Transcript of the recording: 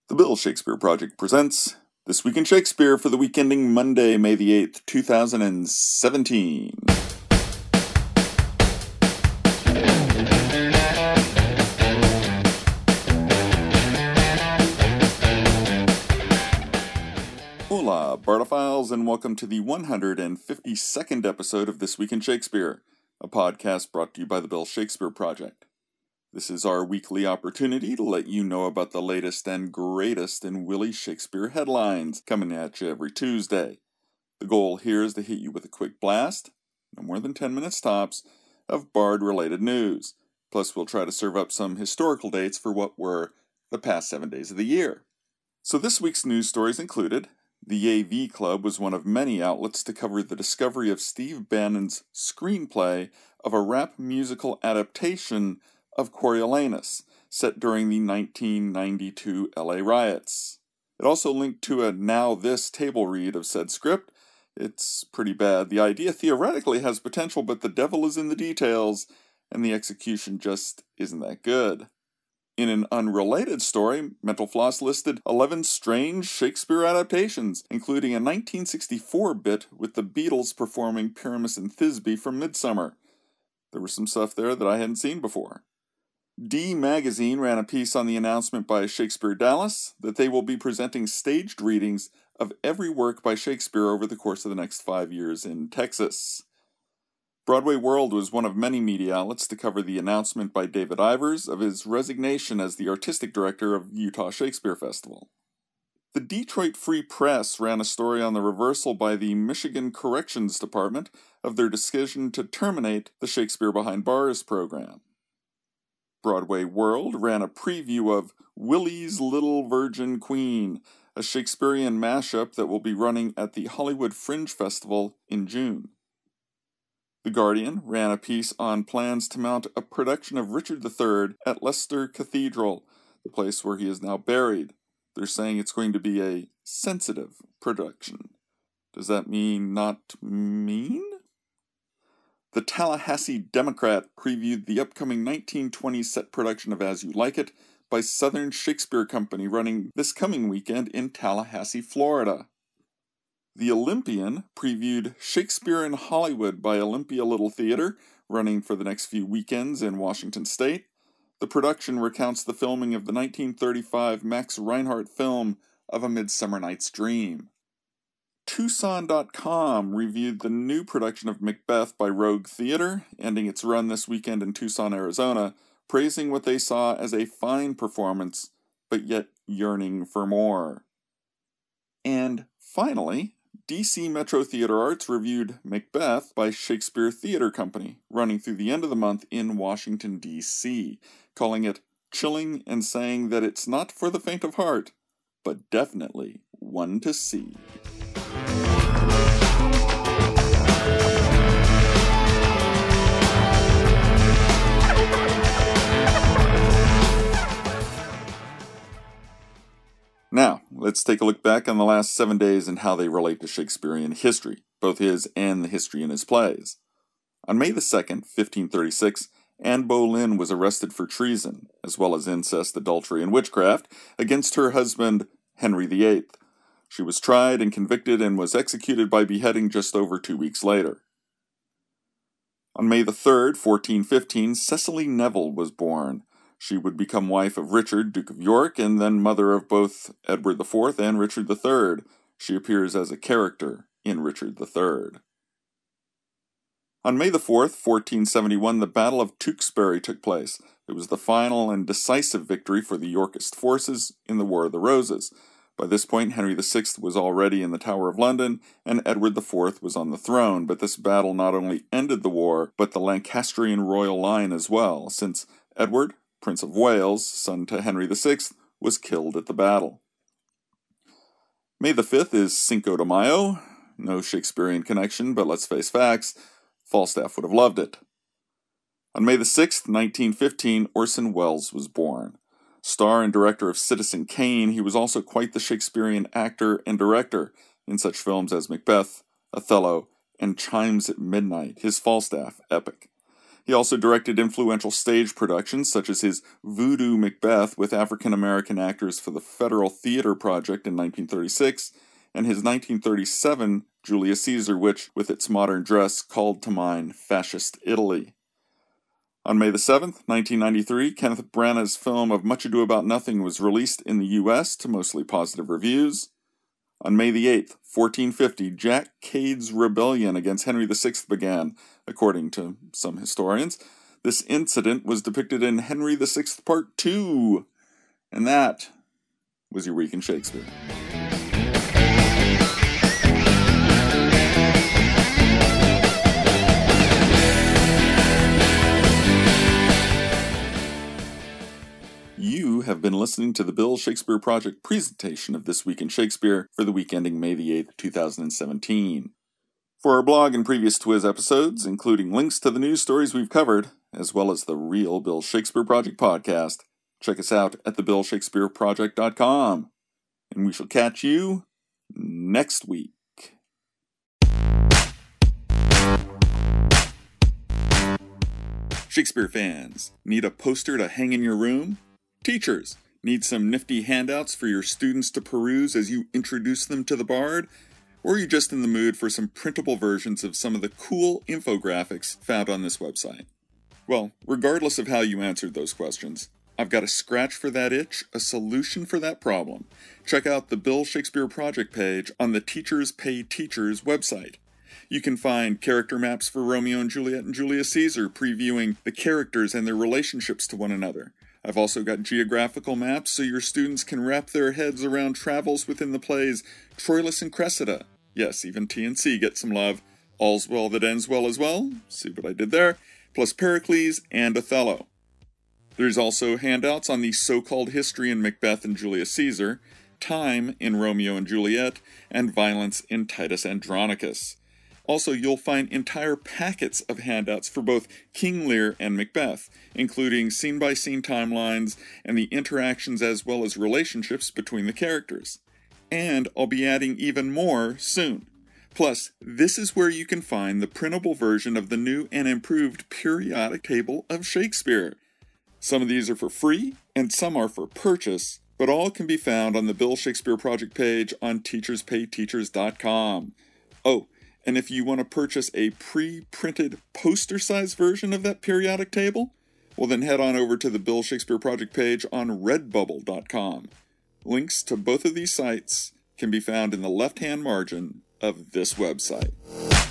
The Bill Shakespeare Project presents This Week in Shakespeare for the week ending Monday, May the 8th, 2017. Hola, Bardophiles, and welcome to the 152nd episode of This Week in Shakespeare, a podcast brought to you by the Bill Shakespeare Project. This is our weekly opportunity to let you know about the latest and greatest in Willie Shakespeare headlines, coming at you every Tuesday. The goal here is to hit you with a quick blast, no more than 10 minutes tops, of Bard-related news. Plus, we'll try to serve up some historical dates for what were the past 7 days of the year. So this week's news stories included: the AV Club was one of many outlets to cover the discovery of Steve Bannon's screenplay of a rap musical adaptation of Coriolanus, set during the 1992 LA riots. It also linked to a Now This table read of said script. It's pretty bad. The idea theoretically has potential, but the devil is in the details, and the execution just isn't that good. In an unrelated story, Mental Floss listed 11 strange Shakespeare adaptations, including a 1964 bit with the Beatles performing Pyramus and Thisbe from Midsummer. There was some stuff there that I hadn't seen before. D Magazine ran a piece on the announcement by Shakespeare Dallas that they will be presenting staged readings of every work by Shakespeare over the course of the next 5 years in Texas. Broadway World was one of many media outlets to cover the announcement by David Ivers of his resignation as the artistic director of Utah Shakespeare Festival. The Detroit Free Press ran a story on the reversal by the Michigan Corrections Department of their decision to terminate the Shakespeare Behind Bars program. Broadway World ran a preview of Willie's Little Virgin Queen, a Shakespearean mashup that will be running at the Hollywood Fringe Festival in June. The Guardian ran a piece on plans to mount a production of Richard III at Leicester Cathedral, the place where he is now buried. They're saying it's going to be a sensitive production. Does that mean not mean? The Tallahassee Democrat previewed the upcoming 1920s set production of As You Like It by Southern Shakespeare Company running this coming weekend in Tallahassee, Florida. The Olympian previewed Shakespeare in Hollywood by Olympia Little Theater running for the next few weekends in Washington State. The production recounts the filming of the 1935 Max Reinhardt film of A Midsummer Night's Dream. Tucson.com reviewed the new production of Macbeth by Rogue Theater, ending its run this weekend in Tucson, Arizona, praising what they saw as a fine performance, but yet yearning for more. And finally, DC Metro Theater Arts reviewed Macbeth by Shakespeare Theater Company, running through the end of the month in Washington, D.C., calling it chilling and saying that it's not for the faint of heart, but definitely one to see. Now, let's take a look back on the last 7 days and how they relate to Shakespearean history, both his and the history in his plays. On May the 2nd, 1536, Anne Boleyn was arrested for treason, as well as incest, adultery, and witchcraft, against her husband, Henry VIII. She was tried and convicted and was executed by beheading just over 2 weeks later. On May the 3rd, 1415, Cecily Neville was born. She would become wife of Richard, Duke of York, and then mother of both Edward IV and Richard III. She appears as a character in Richard III. On May the 4th, 1471, the Battle of Tewkesbury took place. It was the final and decisive victory for the Yorkist forces in the War of the Roses. By this point, Henry VI was already in the Tower of London, and Edward IV was on the throne, but this battle not only ended the war, but the Lancastrian royal line as well, since Edward, Prince of Wales, son to Henry VI, was killed at the battle. May the 5th is Cinco de Mayo. No Shakespearean connection, but let's face facts, Falstaff would have loved it. On May the 6th, 1915, Orson Welles was born. Star and director of Citizen Kane, he was also quite the Shakespearean actor and director in such films as Macbeth, Othello, and Chimes at Midnight, his Falstaff epic. He also directed influential stage productions such as his Voodoo Macbeth with African-American actors for the Federal Theater Project in 1936, and his 1937 Julius Caesar, which, with its modern dress, called to mind fascist Italy. On May the 7th, 1993, Kenneth Branagh's film of Much Ado About Nothing was released in the U.S. to mostly positive reviews. On May the 8th, 1450, Jack Cade's rebellion against Henry VI began, according to some historians. This incident was depicted in Henry VI Part 2. And that was your Week in Shakespeare. You have been listening to the Bill Shakespeare Project presentation of This Week in Shakespeare for the week ending May the 8th, 2017. For our blog and previous Twiz episodes, including links to the news stories we've covered, as well as the real Bill Shakespeare Project podcast, check us out at thebillshakespeareproject.com. And we shall catch you next week. Shakespeare fans, need a poster to hang in your room? Teachers, need some nifty handouts for your students to peruse as you introduce them to the Bard? Or are you just in the mood for some printable versions of some of the cool infographics found on this website? Well, regardless of how you answered those questions, I've got a scratch for that itch, a solution for that problem. Check out the Bill Shakespeare Project page on the Teachers Pay Teachers website. You can find character maps for Romeo and Juliet and Julius Caesar, previewing the characters and their relationships to one another. I've also got geographical maps so your students can wrap their heads around travels within the plays Troilus and Cressida. Yes, even TNC gets some love. All's Well That Ends Well as well. See what I did there? Plus Pericles and Othello. There's also handouts on the so-called history in Macbeth and Julius Caesar, time in Romeo and Juliet, and violence in Titus Andronicus. Also, you'll find entire packets of handouts for both King Lear and Macbeth, including scene-by-scene timelines and the interactions as well as relationships between the characters. And I'll be adding even more soon. Plus, this is where you can find the printable version of the new and improved periodic table of Shakespeare. Some of these are for free, and some are for purchase, but all can be found on the Bill Shakespeare Project page on teacherspayteachers.com. Oh, and if you want to purchase a pre-printed poster-sized version of that periodic table, well then head on over to the Bill Shakespeare Project page on redbubble.com. Links to both of these sites can be found in the left-hand margin of this website.